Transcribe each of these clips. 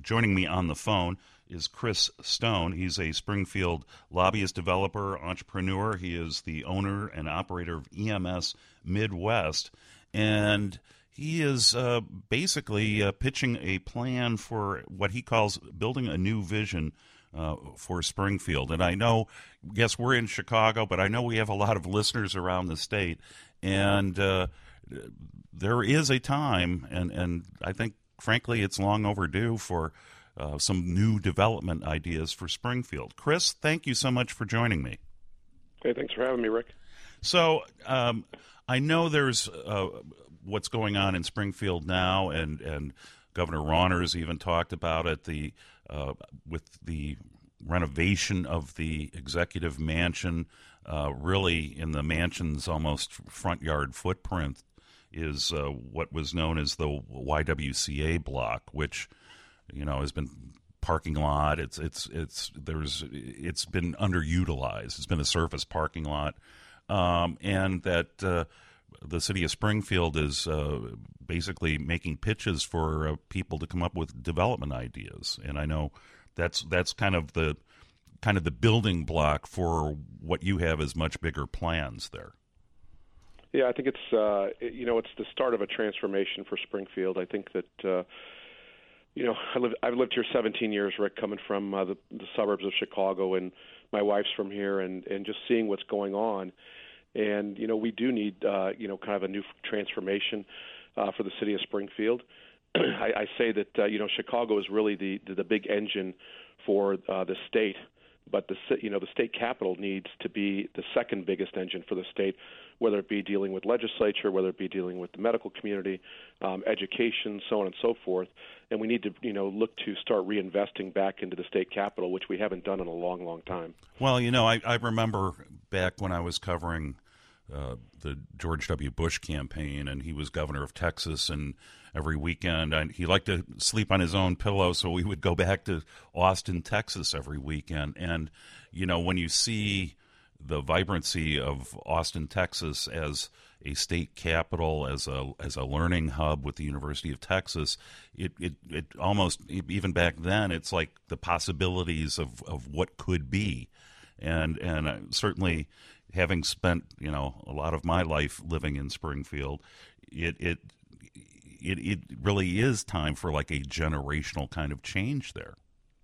joining me on the phone is Chris Stone. He's a Springfield lobbyist, developer, entrepreneur. He is the owner and operator of EMS Midwest, and he is basically pitching a plan for what he calls building a new vision for Springfield. And I know, yes, we're in Chicago, but I know we have a lot of listeners around the state, and there is a time, and I think, frankly, it's long overdue for some new development ideas for Springfield. Chris, thank you so much for joining me. Hey, thanks for having me, Rick. So I know there's what's going on in Springfield now, and Governor Rauner's even talked about it, with the renovation of the executive mansion, really in the mansion's almost front yard footprint is what was known as the YWCA block, which has been parking lot. It's been underutilized. It's been a surface parking lot, and that the city of Springfield is basically making pitches for people to come up with development ideas. And I know that's kind of the building block for what you have as much bigger plans there. Yeah, I think it's the start of a transformation for Springfield. I think that I've lived here 17 years, Rick, coming from the suburbs of Chicago, and my wife's from here, and just seeing what's going on. And we do need kind of a new transformation for the city of Springfield. I say that Chicago is really the big engine for the state, but the state capital needs to be the second biggest engine for the state, whether it be dealing with legislature, whether it be dealing with the medical community, education, so on and so forth. And we need to look to start reinvesting back into the state capital, which we haven't done in a long, long time. Well, I remember back when I was covering the George W. Bush campaign, and he was governor of Texas, and every weekend he liked to sleep on his own pillow, so we would go back to Austin, Texas every weekend. And when you see the vibrancy of Austin, Texas as a state capital, as a learning hub with the University of Texas, it almost, even back then, it's like the possibilities of what could be. And certainly, having spent a lot of my life living in Springfield, it really is time for like a generational kind of change there.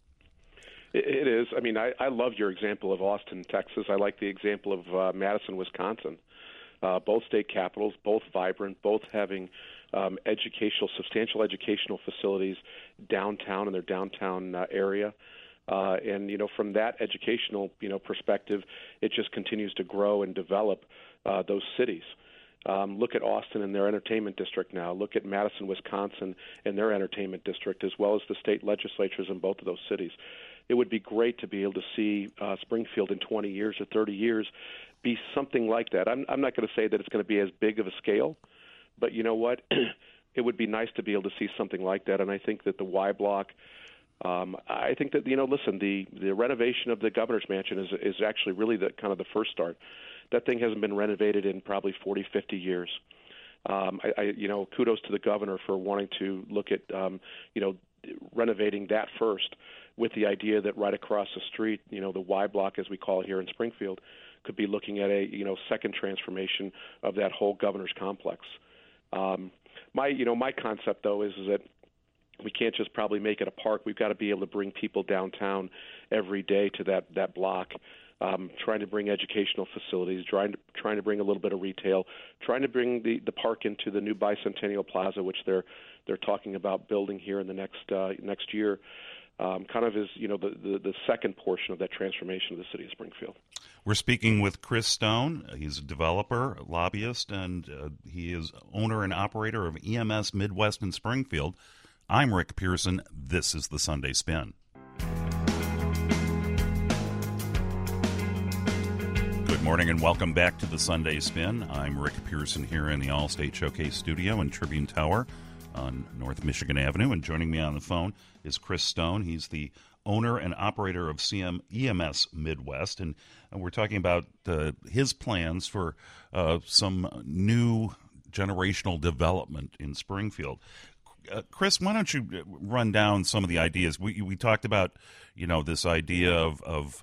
It is. I mean, I love your example of Austin, Texas. I like the example of Madison, Wisconsin. Both state capitals, both vibrant, both having substantial educational facilities downtown in their downtown area. And from that educational perspective, it just continues to grow and develop those cities. Look at Austin and their entertainment district now. Look at Madison, Wisconsin and their entertainment district, as well as the state legislatures in both of those cities. It would be great to be able to see Springfield in 20 years or 30 years be something like that. I'm not going to say that it's going to be as big of a scale, but you know what? It would be nice to be able to see something like that. And I think that the Y Block, I think that, listen, the renovation of the governor's mansion is actually really the kind of the first start. That thing hasn't been renovated in probably 40, 50 years. Kudos to the governor for wanting to look at, renovating that first, with the idea that right across the street, the Y Block, as we call it here in Springfield, could be looking at a, second transformation of that whole governor's complex. My concept, though, is that we can't just probably make it a park. We've got to be able to bring people downtown every day to that block, trying to bring educational facilities, trying to bring a little bit of retail, trying to bring the park into the new Bicentennial Plaza, which they're talking about building here in the next year. Kind of is the second portion of that transformation of the city of Springfield. We're speaking with Chris Stone. He's a developer, lobbyist, and he is owner and operator of EMS Midwest in Springfield. I'm Rick Pearson. This is the Sunday Spin. Good morning and welcome back to the Sunday Spin. I'm Rick Pearson here in the Allstate Showcase studio in Tribune Tower on North Michigan Avenue. And joining me on the phone is Chris Stone. He's the owner and operator of EMS Midwest. And we're talking about his plans for some new generational development in Springfield. Chris, why don't you run down some of the ideas? We talked about, this idea of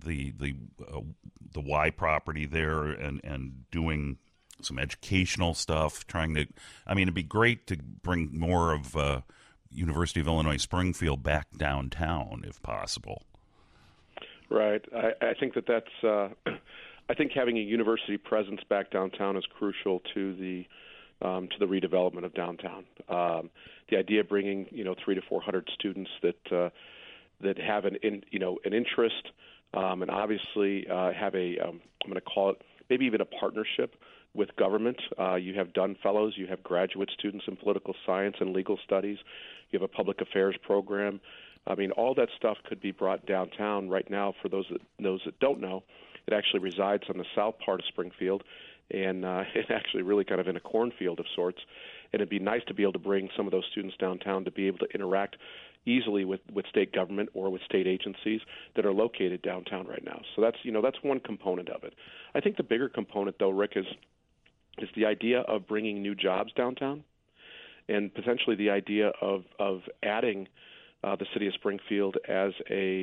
the Y property there and doing some educational stuff, it'd be great to bring more of University of Illinois Springfield back downtown if possible. Right. I think that's I think having a university presence back downtown is crucial to the redevelopment of downtown. The idea of bringing 300 to 400 students that have an interest and obviously have I'm going to call it maybe even a partnership with government. You have Dunn Fellows, you have graduate students in political science and legal studies, you have a public affairs program. All that stuff could be brought downtown. Right now, for those that don't know, it actually resides on the south part of Springfield, and it's actually really kind of in a cornfield of sorts. And it'd be nice to be able to bring some of those students downtown to be able to interact easily with state government or with state agencies that are located downtown right now. So that's one component of it. I think the bigger component, though, Rick, is the idea of bringing new jobs downtown, and potentially the idea of adding the city of Springfield as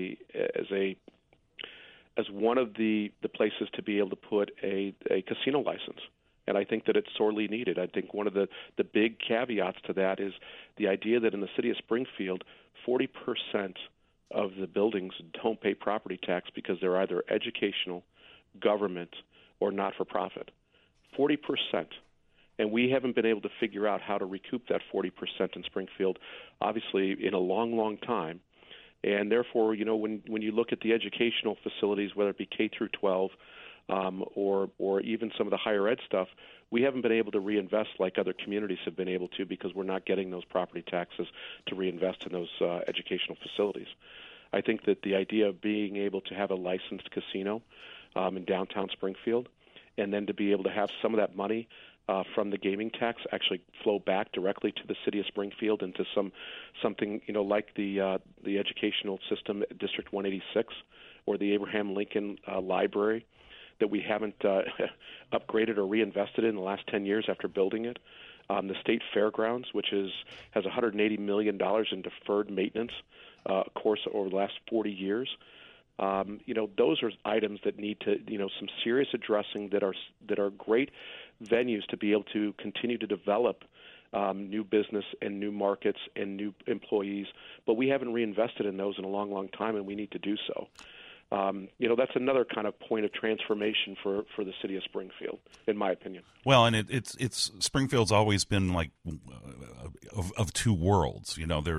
one of the places to be able to put a casino license. And I think that it's sorely needed. I think one of the big caveats to that is the idea that in the city of Springfield, 40% of the buildings don't pay property tax because they're either educational, government, or not-for-profit. 40%. And we haven't been able to figure out how to recoup that 40% in Springfield, obviously, in a long, long time. And therefore, when you look at the educational facilities, whether it be K through 12 or even some of the higher ed stuff, we haven't been able to reinvest like other communities have been able to because we're not getting those property taxes to reinvest in those educational facilities. I think that the idea of being able to have a licensed casino in downtown Springfield and then to be able to have some of that money from the gaming tax actually flow back directly to the city of Springfield into something like the educational system at District 186 or the Abraham Lincoln Library that we haven't upgraded or reinvested in the last 10 years after building it. The state fairgrounds, which has $180 million in deferred maintenance, of course, over the last 40 years. Those are items that need to, some serious addressing that are great venues to be able to continue to develop new business and new markets and new employees. But we haven't reinvested in those in a long, long time, and we need to do so. That's another kind of point of transformation for the city of Springfield, in my opinion. Well, and it's Springfield's always been like of two worlds.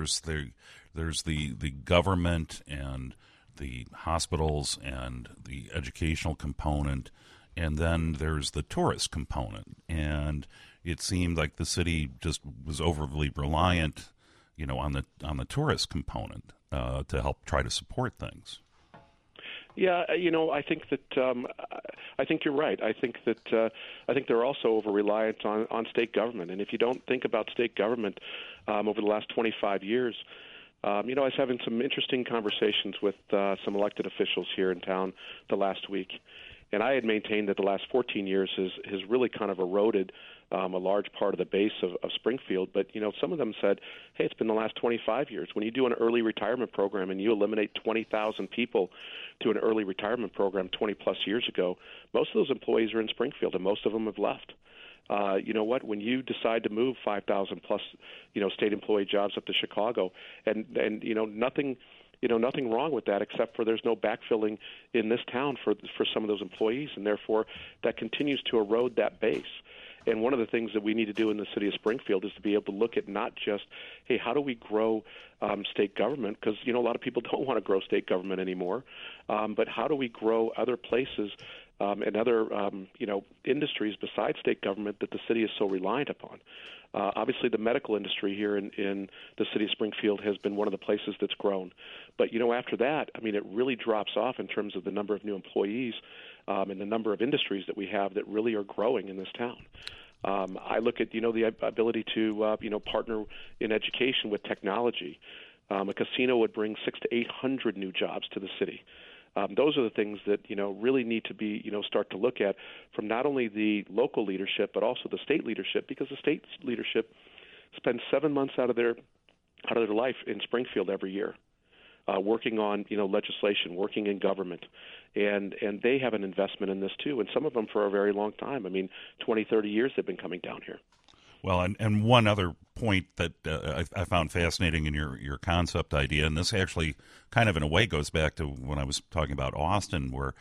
There's the government and the hospitals and the educational component, and then there's the tourist component. And it seemed like the city just was overly reliant, on the tourist component to help try to support things. Yeah, I think that I think you're right. I think they're also over reliant on state government. And if you don't think about state government over the last 25 years. I was having some interesting conversations with some elected officials here in town the last week, and I had maintained that the last 14 years has really kind of eroded a large part of the base of Springfield. But, some of them said, hey, it's been the last 25 years. When you do an early retirement program and you eliminate 20,000 people to an early retirement program 20-plus years ago, most of those employees are in Springfield, and most of them have left. You know what? When you decide to move 5,000 plus, state employee jobs up to Chicago, and nothing wrong with that, except for there's no backfilling in this town for some of those employees, and therefore that continues to erode that base. And one of the things that we need to do in the city of Springfield is to be able to look at not just, hey, how do we grow state government? Because, a lot of people don't want to grow state government anymore. But how do we grow other places and other, industries besides state government that the city is so reliant upon? Obviously, the medical industry here in the city of Springfield has been one of the places that's grown. But, after that, it really drops off in terms of the number of new employees and the number of industries that we have that really are growing in this town. I look at, the ability to, partner in education with technology. A casino would bring 600 to 800 new jobs to the city. Those are the things that, really need to be, start to look at from not only the local leadership but also the state leadership, because the state leadership spend 7 months out of their life in Springfield every year, working on legislation, working in government, and they have an investment in this too. And some of them for a very long time. I mean, 20, 30 years they've been coming down here. Well, and one other point that I found fascinating in your concept idea, and this actually kind of in a way goes back to when I was talking about Austin, where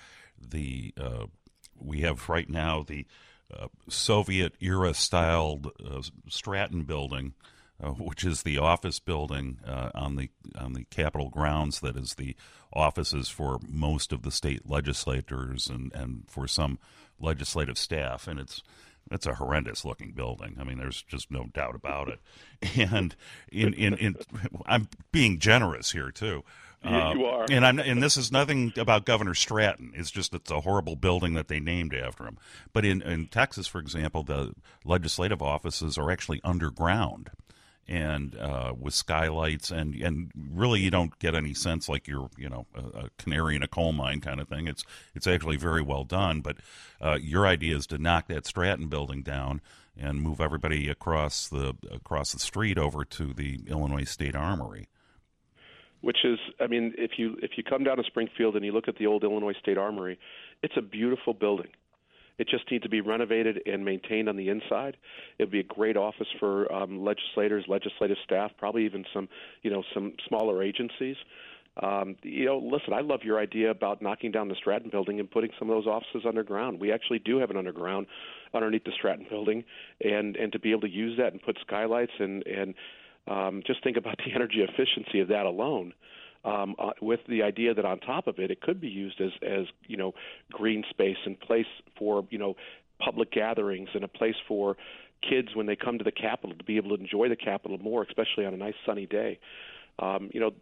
we have right now the Soviet era styled Stratton building, which is the office building on the Capitol grounds that is the offices for most of the state legislators and for some legislative staff, and it's a horrendous looking building. I mean, there's just no doubt about it. And I'm being generous here too. You are. And this is nothing about Governor Stratton. It's just it's a horrible building that they named after him. But in Texas, for example, the legislative offices are actually underground and with skylights, and really you don't get any sense like you're a canary in a coal mine kind of thing. It's actually very well done. But your idea is to knock that Stratton building down and move everybody across the street over to the Illinois State Armory. Which is, I mean, if you come down to Springfield and you look at the old Illinois State Armory, it's a beautiful building. It just needs to be renovated and maintained on the inside. It would be a great office for legislators, legislative staff, probably even some smaller agencies. Listen, I love your idea about knocking down the Stratton building and putting some of those offices underground. We actually do have an underground underneath the Stratton building, and to be able to use that and put skylights and just think about the energy efficiency of that alone. With the idea that on top of it, it could be used as green space and place for public gatherings and a place for kids when they come to the Capitol to be able to enjoy the Capitol more, especially on a nice sunny day. I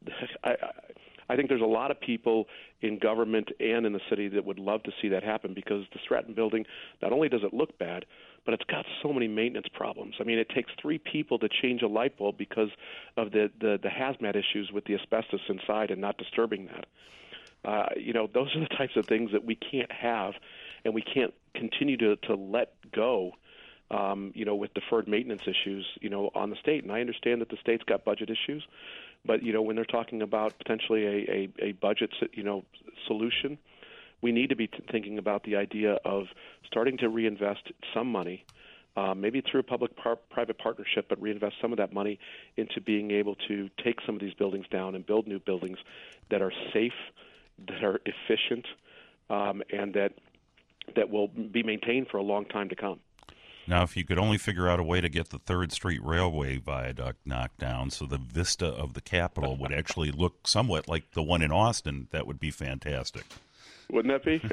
think there's a lot of people in government and in the city that would love to see that happen, because the Stratton building, not only does it look bad, but it's got so many maintenance problems. I mean, it takes 3 people to change a light bulb because of the hazmat issues with the asbestos inside and not disturbing that. Those are the types of things that we can't have, and we can't continue to let go, with deferred maintenance issues, on the state. And I understand that the state's got budget issues, but, when they're talking about potentially a budget, solution, we need to be thinking about the idea of starting to reinvest some money, maybe through a public-private partnership, but reinvest some of that money into being able to take some of these buildings down and build new buildings that are safe, that are efficient, and that will be maintained for a long time to come. Now, if you could only figure out a way to get the 3rd Street Railway viaduct knocked down so the vista of the Capitol would actually look somewhat like the one in Austin, that would be fantastic. Wouldn't that be?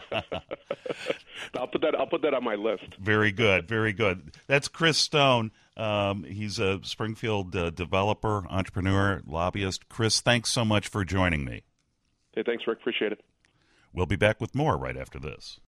I'll put that on my list. Very good, very good. That's Chris Stone. He's a Springfield developer, entrepreneur, lobbyist. Chris, thanks so much for joining me. Hey, thanks, Rick. Appreciate it. We'll be back with more right after this.